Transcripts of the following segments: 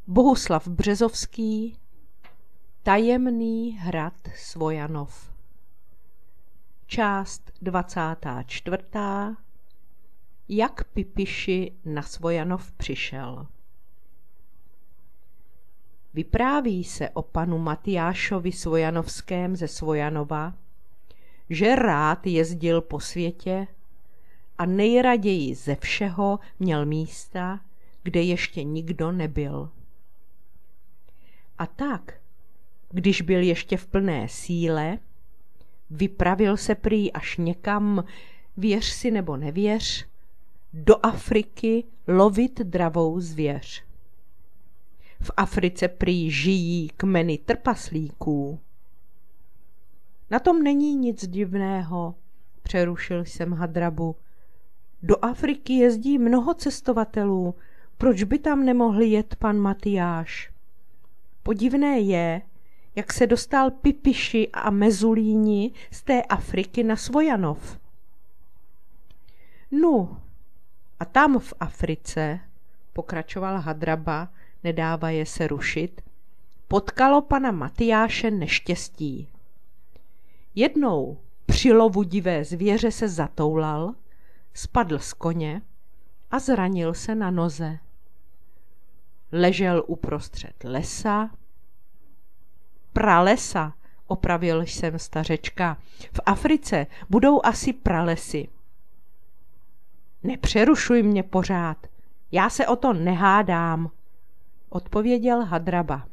Bohuslav Březovský, Tajemný hrad Svojanov. Část 24. Jak Pipiši na Svojanov přišel. Vypráví se o panu Matyášovi Svojanovském ze Svojanova, že rád jezdil po světě a nejraději ze všeho měl místa, kde ještě nikdo nebyl. A tak, když byl ještě v plné síle, vypravil se prý až někam, věř si nebo nevěř, do Afriky lovit dravou zvěř. V Africe prý žijí kmeny trpaslíků. Na tom není nic divného, přerušil jsem Hadrabu. Do Afriky jezdí mnoho cestovatelů, proč by tam nemohl jet pan Matyáš? Podivné je, jak se dostal Pipiši a Mezulíni z té Afriky na Svojanov. Nu, a tam v Africe, pokračoval Hadraba, nedávaje se rušit, potkalo pana Matyáše neštěstí. Jednou při lovu divé zvěře se zatoulal, spadl z koně a zranil se na noze. Ležel uprostřed lesa, pralesa, opravil jsem stařečka. V Africe budou asi pralesy. Nepřerušuj mě pořád, já se o to nehádám, odpověděl Hadraba.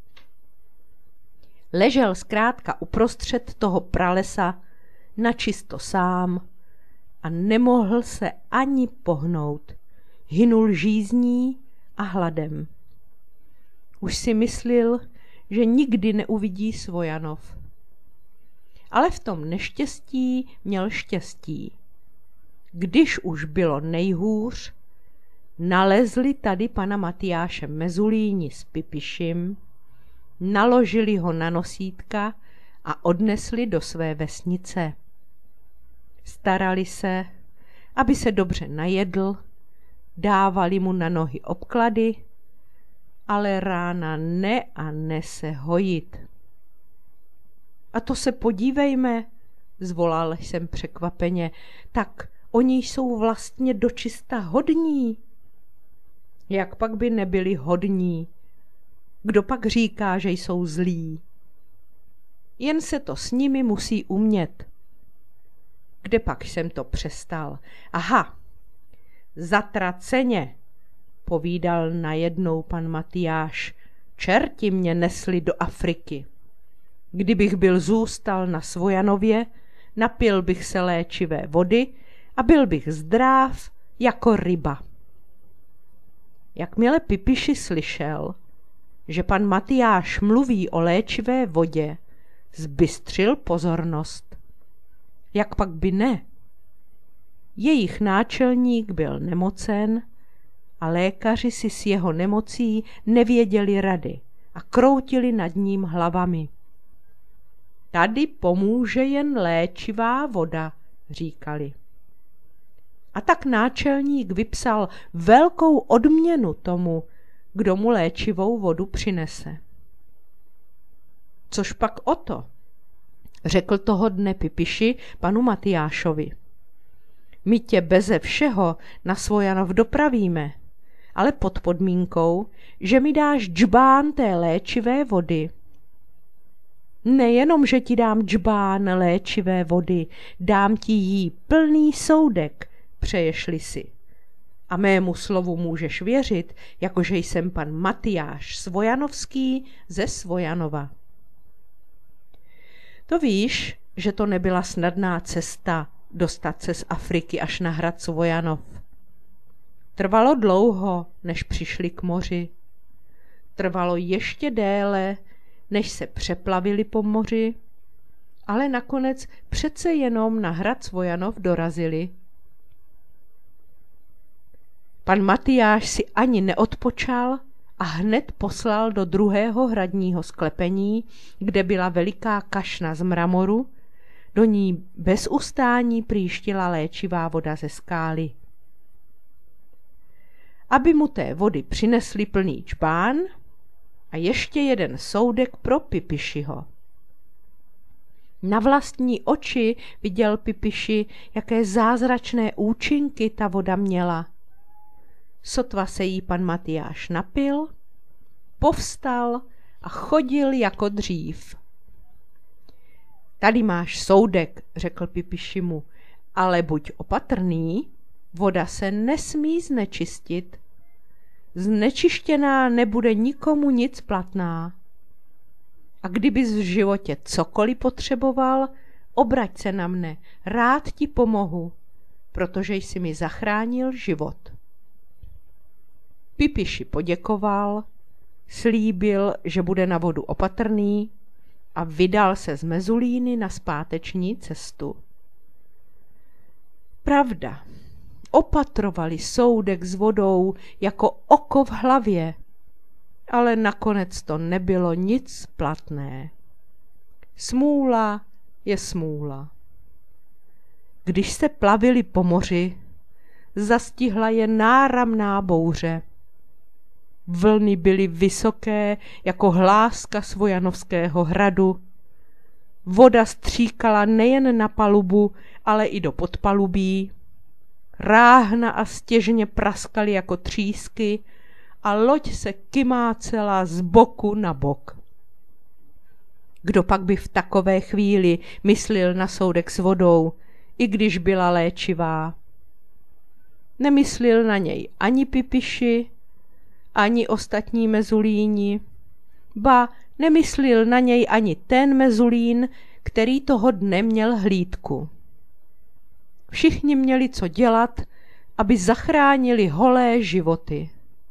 Ležel zkrátka uprostřed toho pralesa načisto sám a nemohl se ani pohnout. Hynul žízní a hladem. Už si myslil, že nikdy neuvidí Svojanov. Ale v tom neštěstí měl štěstí. Když už bylo nejhůř, nalezli tady pana Matyáše Mezulíni s Pipišim, naložili ho na nosítka a odnesli do své vesnice. Starali se, aby se dobře najedl, dávali mu na nohy obklady, ale rána ne a ne se hojit. A to se podívejme, zvolal jsem překvapeně, tak oni jsou vlastně dočista hodní. Jak pak by nebyli hodní? Kdo pak říká, že jsou zlí? Jen se to s nimi musí umět. Kde pak jsem to přestal? Aha, zatraceně, povídal najednou pan Matyáš, čerti mě nesli do Afriky. Kdybych byl zůstal na Svojanově, napil bych se léčivé vody a byl bych zdráv jako ryba. Jakmile Pipiši slyšel, že pan Matyáš mluví o léčivé vodě, zbystřil pozornost. Jak pak by ne? Jejich náčelník byl nemocen a lékaři si s jeho nemocí nevěděli rady a kroutili nad ním hlavami. Tady pomůže jen léčivá voda, říkali. A tak náčelník vypsal velkou odměnu tomu, kdo mu léčivou vodu přinese. Což pak o to, řekl toho dne Pipiši panu Matyášovi. My tě beze všeho na Svojanov dopravíme, ale pod podmínkou, že mi dáš džbán té léčivé vody. Nejenom, že ti dám džbán léčivé vody, dám ti jí plný soudek, přeješ-li si. A mému slovu můžeš věřit, jakože jsem pan Matyáš Svojanovský ze Svojanova. To víš, že to nebyla snadná cesta dostat se z Afriky až na hrad Svojanov. Trvalo dlouho, než přišli k moři. Trvalo ještě déle, než se přeplavili po moři, ale nakonec přece jenom na hrad Svojanov dorazili. Pan Matyáš si ani neodpočal a hned poslal do druhého hradního sklepení, kde byla veliká kašna z mramoru, do ní bez ustání prýštila léčivá voda ze skály. Aby mu té vody přinesli plný čbán, A ještě jeden soudek pro Pipišiho. Na vlastní oči viděl Pipiši, jaké zázračné účinky ta voda měla. Sotva se jí pan Matyáš napil, povstal a chodil jako dřív. Tady máš soudek, řekl Pipišimu, ale buď opatrný, voda se nesmí znečistit. Znečištěná nebude nikomu nic platná. A kdybys v životě cokoliv potřeboval, obrať se na mne, rád ti pomohu, protože jsi mi zachránil život. Pipiši poděkoval, slíbil, že bude na vodu opatrný a vydal se z Mezulíny na zpáteční cestu. Pravda, opatrovali soudek s vodou jako oko v hlavě, ale nakonec to nebylo nic platné. Smůla je smůla. Když se plavili po moři, zastihla je náramná bouře. Vlny byly vysoké jako hláska Svojanovského hradu. Voda stříkala nejen na palubu, ale i do podpalubí. Ráhna a stěžně praskaly jako třísky a loď se kymácela z boku na bok. Kdo pak by v takové chvíli myslel na soudek s vodou, i když byla léčivá? Nemyslel na něj ani Pipiši, ani ostatní Mezulíni, ba nemyslel na něj ani ten Mezulín, který toho dne měl hlídku. Všichni měli co dělat, aby zachránili holé životy.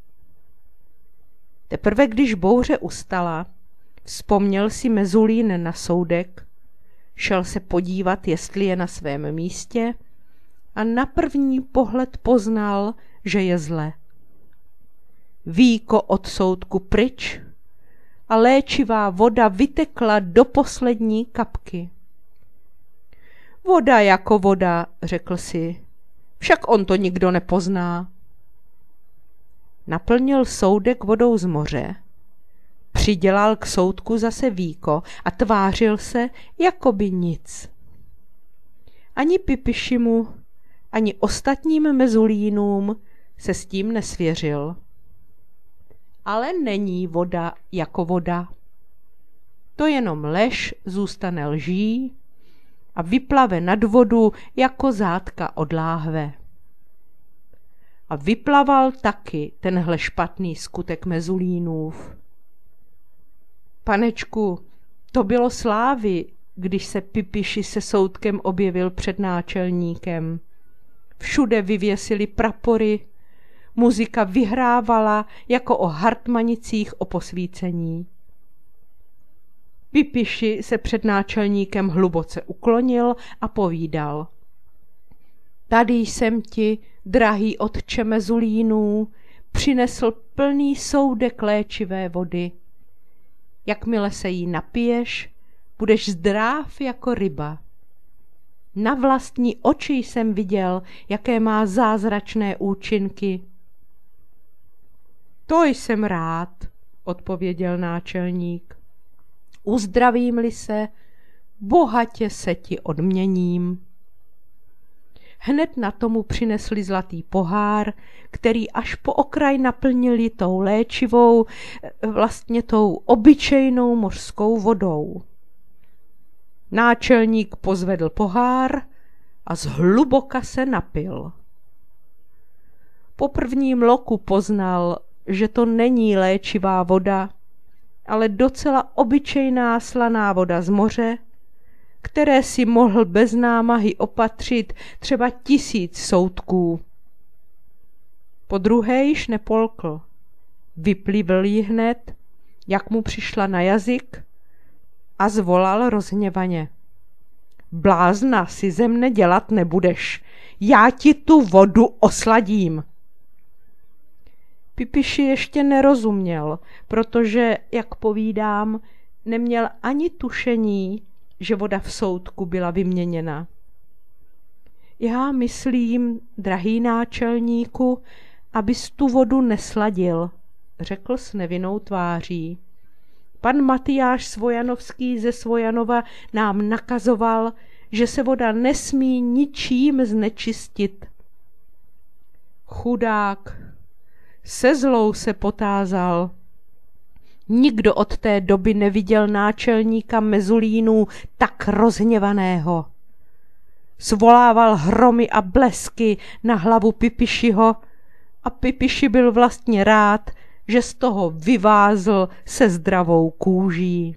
Teprve když bouře ustala, vzpomněl si Mezulín na soudek, šel se podívat, jestli je na svém místě, a na první pohled poznal, že je zle. Víko od soudku pryč a léčivá voda vytekla do poslední kapky. Voda jako voda, řekl si, však on to nikdo nepozná. Naplnil soudek vodou z moře, přidělal k soudku zase víko a tvářil se, jako by nic. Ani Pipišimu, ani ostatním Mezulínům se s tím nesvěřil. Ale není voda jako voda. To jenom lež zůstane lží a vyplave nad vodu jako zátka od láhve. A vyplaval taky tenhle špatný skutek Mezulínův. Panečku, to bylo slávy, když se Pipiši se soudkem objevil před náčelníkem. Všude vyvěsili prapory, muzika vyhrávala jako o hartmanicích o posvícení. Pipiši se před náčelníkem hluboce uklonil a povídal. Tady jsem ti, drahý otče Mezulínů, přinesl plný soudek léčivé vody. Jakmile se jí napiješ, budeš zdráv jako ryba. Na vlastní oči jsem viděl, jaké má zázračné účinky. To jsem rád, odpověděl náčelník. Uzdravím-li se, bohatě se ti odměním. Hned na tomu přinesli zlatý pohár, který až po okraj naplnili tou léčivou, vlastně tou obyčejnou mořskou vodou. Náčelník pozvedl pohár a zhluboka se napil. Po prvním loku poznal, že to není léčivá voda, ale docela obyčejná slaná voda z moře, které si mohl bez námahy opatřit třeba 1000 soudků. Po druhé již nepolkl. Vyplivl ji hned, jak mu přišla na jazyk, a zvolal rozhněvaně. Blázna si ze mne dělat nebudeš, já ti tu vodu osladím. Pipiši ještě nerozuměl, protože, jak povídám, neměl ani tušení, že voda v soudku byla vyměněna. Já myslím, drahý náčelníku, abys tu vodu nesladil, řekl s nevinnou tváří. Pan Matyáš Svojanovský ze Svojanova nám nakazoval, že se voda nesmí ničím znečistit. Chudák se zlou se potázal. Nikdo od té doby neviděl náčelníka Mezulínů tak rozhněvaného. Svolával hromy a blesky na hlavu Pipišiho a Pipiši byl vlastně rád, že z toho vyvázl se zdravou kůží.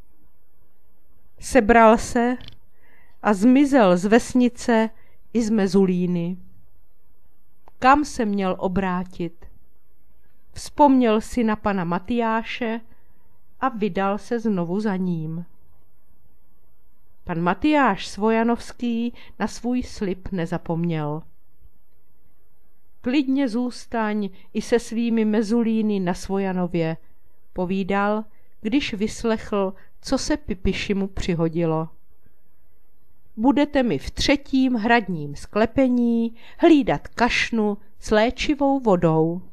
Sebral se a zmizel z vesnice i z Mezulíny. Kam se měl obrátit? Vzpomněl si na pana Matyáše a vydal se znovu za ním. Pan Matyáš Svojanovský na svůj slib nezapomněl. Klidně zůstaň i se svými Mezulíny na Svojanově, povídal, když vyslechl, co se Pipišimu přihodilo. Budete mi v 3. hradním sklepení hlídat kašnu s léčivou vodou.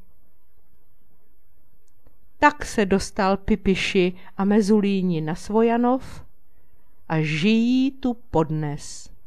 Tak se dostal Pipiši a Mezulíni na Svojanov a žijí tu podnes.